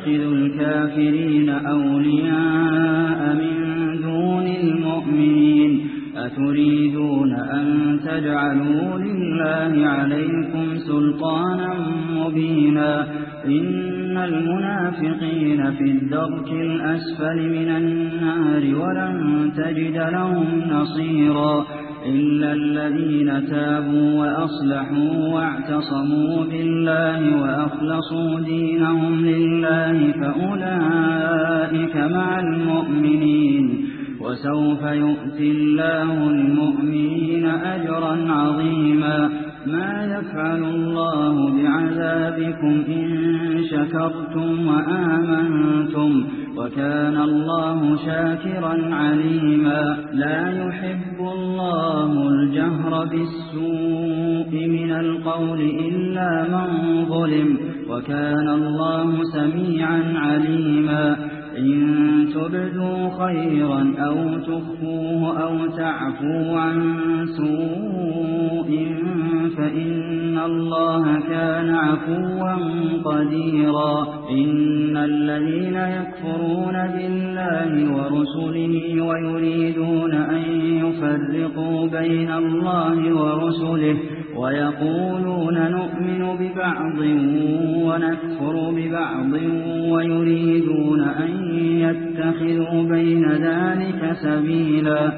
S4: يتخذوا الكافرين أولياء من دون المؤمنين أتريدون أن تجعلوا لله عليكم سلطانا مبينا إن المنافقين في الدرك الأسفل من النار ولن تجد لهم نصيرا إلا الذين تابوا وأصلحوا واعتصموا بالله وأخلصوا دينهم لله فأولئك مع المؤمنين وسوف يؤتي الله المؤمنين أجرا عظيما ما يفعل الله بعذابكم إن شكرتم وآمنتم وكان الله شاكرا عليما لا يحب الله الجهر بالسوء من القول إلا من ظلم وكان الله سميعا عليما إن تبدوا خيرا أو تخفوه أو تعفوا عن سوء فإن الله كان عفوا قديرا إن الذين يكفرون بالله ورسله ويريدون أن يفرقوا بين الله ورسله ويقولون نؤمن ببعض ونكفر ببعض ويريدون أن يتخذوا بين ذلك سبيلا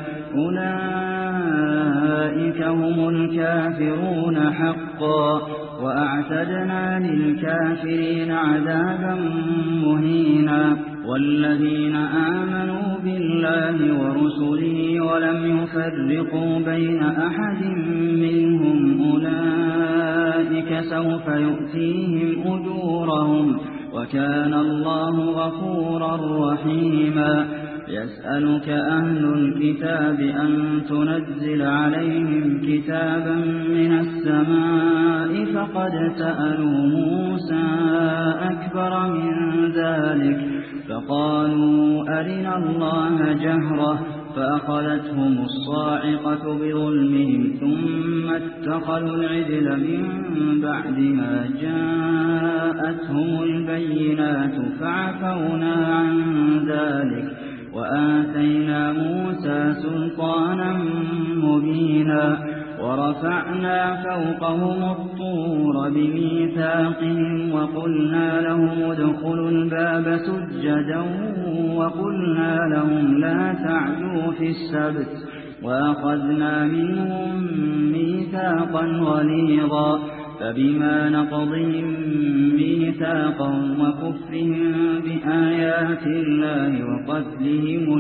S4: أولئك هم الكافرون حقا وأعتدنا للكافرين عذابا مهينا والذين آمنوا بالله ورسله ولم يفرقوا بين أحد منهم أولئك سوف يؤتيهم أجورهم وكان الله غفورا رحيما يسألك أهل الكتاب أن تنزل عليهم كتابا من السماء فقد سألوا موسى أكبر من ذلك فقالوا أرنا الله جهرة فأخذتهم الصاعقة بظلمهم ثم اتخذوا العجل من بعد ما جاءتهم البينات فعفونا عن ذلك وآتينا موسى سلطانا مبينا ورفعنا فوقهم الطور بميثاقهم وقلنا لهم ادخلوا الباب سجدا وقلنا لهم لا تعدوا في السبت وأخذنا منهم ميثاقا غليظا فبما نقضهم ميثاقا وكفرهم بآيات الله وقتلهم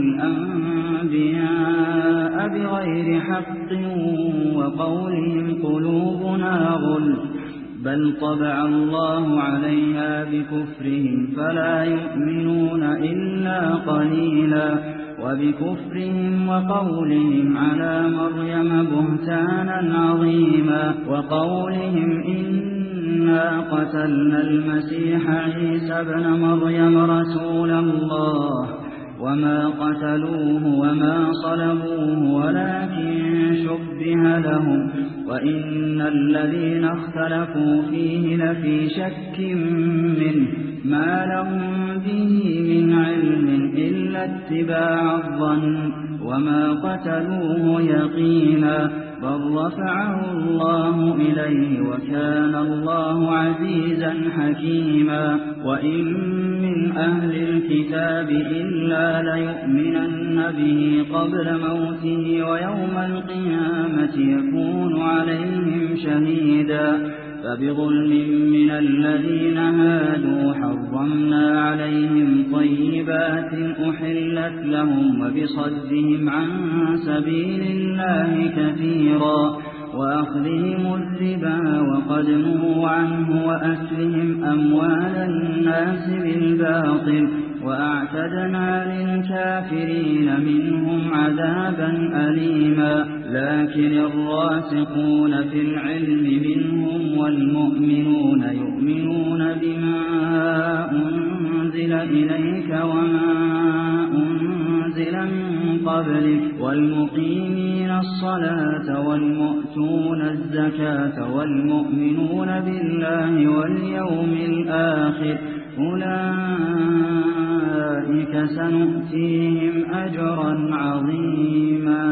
S4: الأنبياء بغير حق وقولهم قلوبنا غلف بل طبع الله عليها بكفرهم فلا يؤمنون إلا قليلا وبكفرهم وقولهم على مريم بهتانا عظيما وقولهم إنا قتلنا المسيح عيسى ابن مريم رسول الله وما قتلوه وما صلبوه ولكن شبه لهم وإن الذين اختلفوا فيه لفي شك منه ما لهم به من علم إلا اتباع الظن وما قتلوه يقينا بل رفعه الله إليه وكان الله عزيزا حكيما وإن من أهل الكتاب إلا ليؤمنن به قبل موته ويوم القيامة يكون عليهم شهيدا فبظلم من الذين هادوا حرمنا عليهم طيبات أحلت لهم وبصدهم عن سبيل الله كثيرا وأخذهم الربا وقد نهوا عنه وأكلهم أموال الناس بالباطل وأعتدنا للكافرين منهم عذابا أليما لكن الراسخون في العلم منهم والمؤمنون يؤمنون بما أنزل إليك وما أنزل من قبلك والمقيمين الصلاة والمؤتون الزكاة والمؤمنون بالله واليوم الآخر أولئك سنؤتيهم أجرا عظيما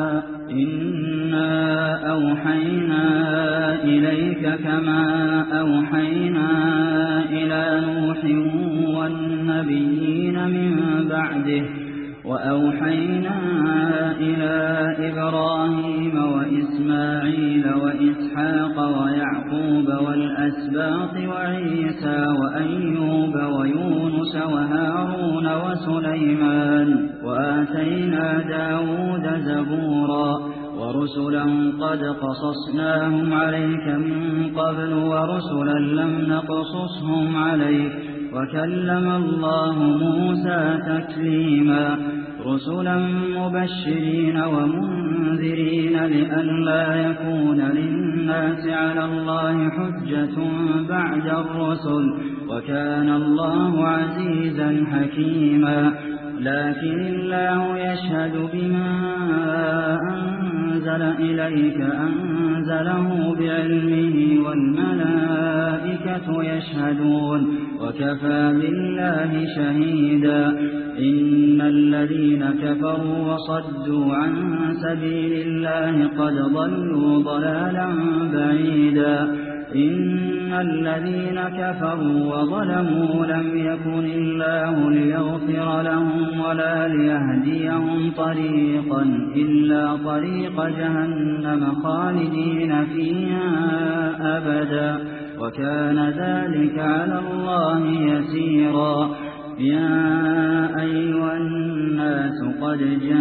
S4: إنا أوحينا إليك كما أوحينا إلى نوح والنبيين من بعده وأوحينا إلى إبراهيم وإسماعيل وإسحاق ويعقوب والأسباط وعيسى وأيوب ويونس وهارون وسليمان وآتينا داود زبورا ورسلا قد قصصناهم عليك من قبل ورسلا لم نقصصهم عليك وكلم الله موسى تكليما رسلا مبشرين ومنذرين لئلا يكون للناس على الله حجة بعد الرسل وكان الله عزيزا حكيما لكن الله يشهد بما أنزل إليك أنزله بعلمه والملائكة يشهدون وكفى بالله شهيدا إن الذين كفروا وصدوا عن سبيل الله قد ضلوا ضلالا بعيدا إن الذين كفروا وظلموا لم يكن الله ليغفر لهم ولا ليهديهم طريقا إلا طريق جهنم خالدين فيها أبدا وكان ذلك على الله يسيرا يا أيها الناس قد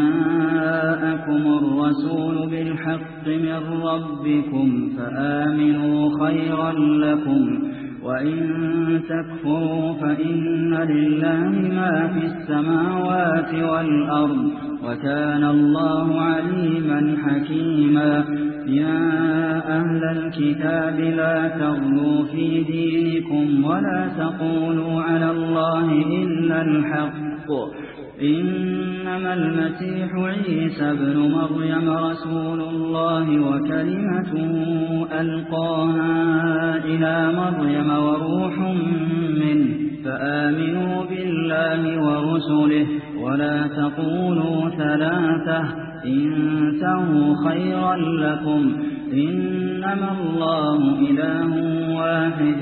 S4: جاءكم الرسول بالحق من ربكم فآمنوا خيرا لكم وإن تكفروا فإن لله ما في السماوات والأرض وكان الله عليما حكيما يا أهل الكتاب لا تغلوا في دينكم ولا تقولوا على الله إلا الحق إنما المسيح عيسى ابن مريم رسول الله وكلمته ألقاها إلى مريم وروح منه فآمنوا بالله ورسله ولا تقولوا ثلاثة انتهوا خيرا لكم إنما الله إله واحد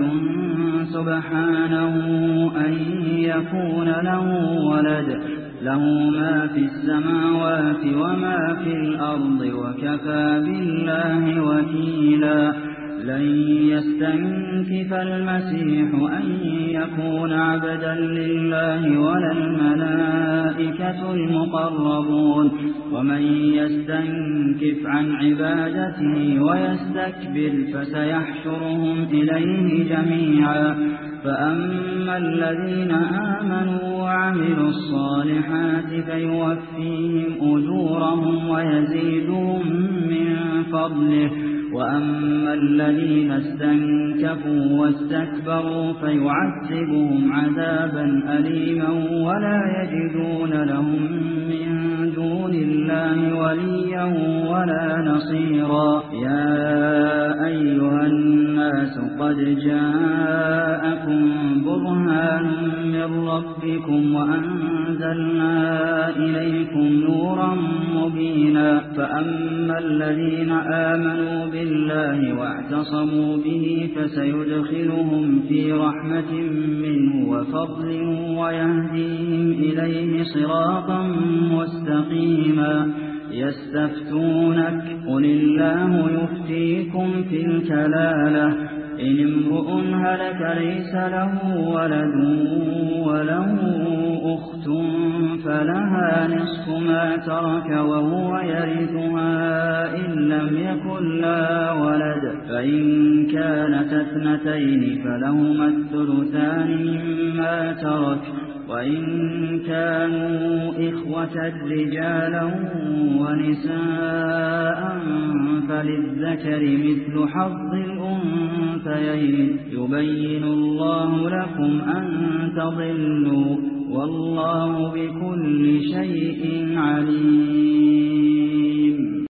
S4: سبحانه أن يكون له ولد له ما في السماوات وما في الأرض وكفى بالله وكيلا لن يستنكف المسيح أن يكون عبدا لله ولا الملائكة المقربون ومن يستنكف عن عبادته ويستكبر فسيحشرهم إليه جميعا فأما الذين آمنوا وعملوا الصالحات فيوفيهم أجورهم ويزيدهم من فضله وأما الذين استنكفوا واستكبروا فيعذبهم عذابا أليما ولا يجدون لهم من دون الله وليا ولا نصيرا يا أيها الناس قد جاءكم برهان من ربكم وأنزلنا إليكم نورا مبينا فأما الذين آمنوا بالله واعتصموا به فسيدخلهم في رحمة منه وفضل ويهديهم إليه صراطا مستقيما يستفتونك قل الله يفتيكم في الكلالة إن امرؤ هلك ليس له ولد وله أخت فلها نصف ما ترك وهو يرثها إن لم يكن لها ولد فإن كانت اثنتين فلهما الثلثان مما ترك وإن كانوا إخوة رجالا ونساء فللذكر مثل حظ الأنثيين يبين الله لكم أن تضلوا والله بكل شيء عليم